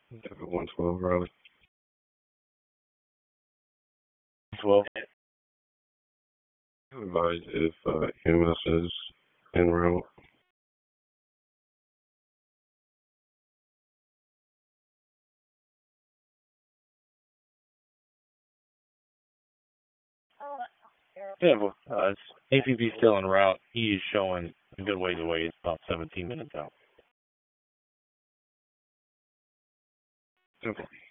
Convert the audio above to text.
Traffic 112, Raleigh. 12. Advise if EMS is en route. Yeah, well, APB still en route. He is showing a good ways away. It's about 17 minutes out. Okay.